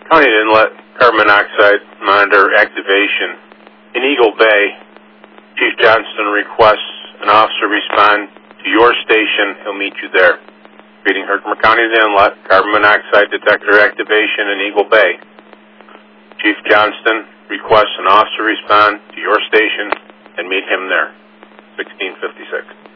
County Inlet carbon monoxide monitor activation. In Eagle Bay, Chief Johnston requests an officer respond to your station. He'll meet you there. Reading Herkimer County Inlet carbon monoxide detector activation in Eagle Bay. Chief Johnston requests an officer respond to your station and meet him there. 1656.